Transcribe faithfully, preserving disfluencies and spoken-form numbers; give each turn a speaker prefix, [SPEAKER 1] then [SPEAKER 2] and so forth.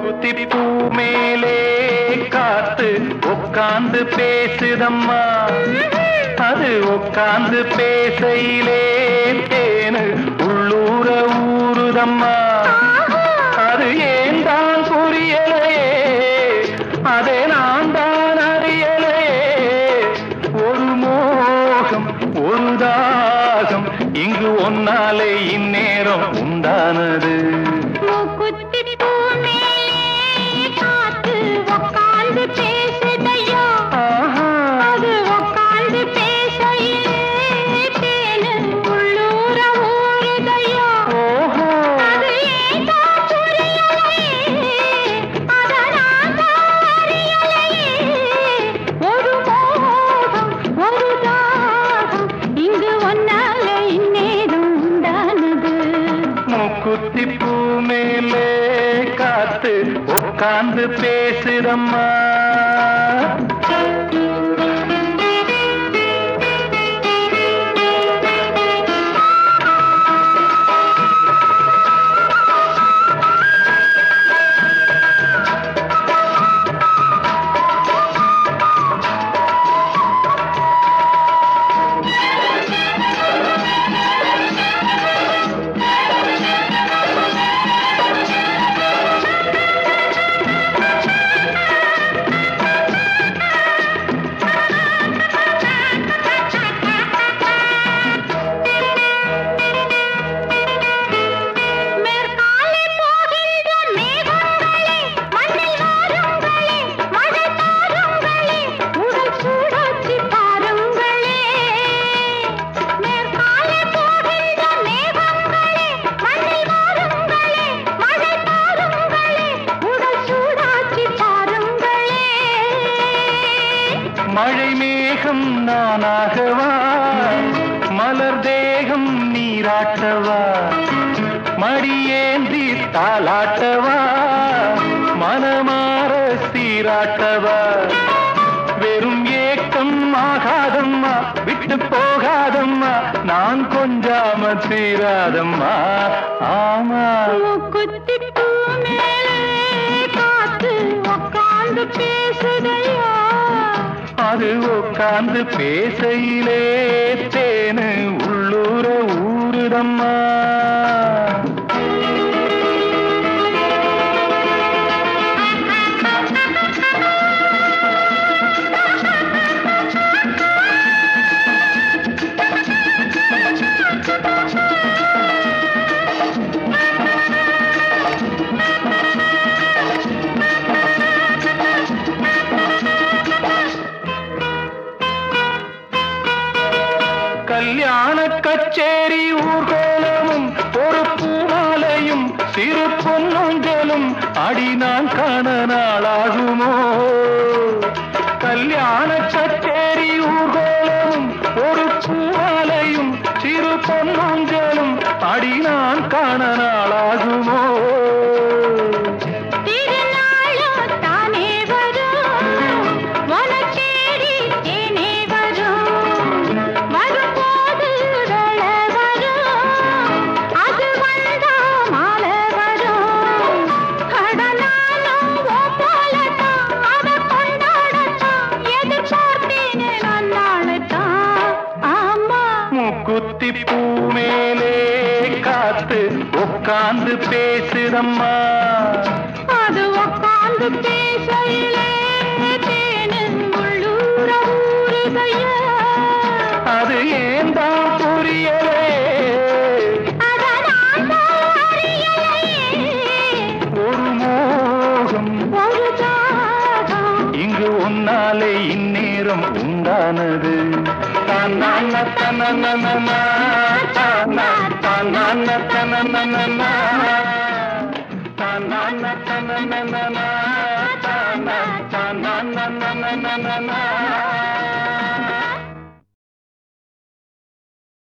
[SPEAKER 1] மூக்குத்தி பூ மேலே காத்து உட்கார்ந்து பேசுதம்மா. அது உட்கார்ந்து பேசையிலே தேனு உள்ளூர ஊறுதம்மா. அது ஏன் தான் புரியலையே, அதே நான் தான் அறியலையே. ஒரு மோகம் ஒரு தாகம் இங்கு ஒன்னாலே இந்நேரம் உண்டானது.
[SPEAKER 2] மூக்குத்தி பூ மேலே காத்து உட்கார்ந்து பேசுதையா. அது உட்கார்ந்து பேசையிலே தேனு உள்ளூர ஊறுதையா. அது ஏன் தான் புரியலையே, அதை நான் தான் அறியலையே. ஒரு மோகம் ஒரு தாகம் இங்கு ஒன்னாலே இந்நேரம் உண்டானது.
[SPEAKER 1] மூக்குத்தி பூ மேலே காத்து உட்கார்ந்து பேசுதம்மா. மழை மேகம் நானாகவா, மலர் தேகம் நீராட்டவா, மடியேந்தி தாலாட்டவா, மனமாற சீராட்டவா. வெறும் ஏக்கம் ஆகாதம்மா, விட்டு போகாதம்மா, நான் கொஞ்சாம தீராதம்மா. ஆமா
[SPEAKER 2] மூக்குத்தி பூ மேலே காத்து உட்கார்ந்து பேசுதையா.
[SPEAKER 1] அது உட்கார்ந்து பேசையிலே தேனு உள்ளூர ஊறுதம்மா. கல்யாண கச்சேரி ஊர்கோலமும் ஒரு பூமாலையும் சிறு பொன்னொஞ்சலும் அடி நான் காண நாளாகுமோ. கல்யாண கச்சேரி ஊர்கோலமும் ஒரு பூமாலையும் சிறு பொன்னொஞ்சலும் அடி நான் காண நாளாகுமோ. மூக்குத்தி பூ மேலே காத்து உட்கார்ந்து பேசுதம்மா.
[SPEAKER 2] அது உட்கார்ந்து பேசையிலே தேனு உள்ளூர ஊறுதையா.
[SPEAKER 1] அது ஏன் தான் புரியலே,
[SPEAKER 2] அதை நான் தான் அறியலையே. ஒரு
[SPEAKER 1] மோகம்
[SPEAKER 2] ஒரு தாகம்
[SPEAKER 1] இங்கு ஒன்னாலே இந்நேரம் உண்டானது. தன்னன்ன தன்னன்ன தான தன்னன்ன தன்னன்ன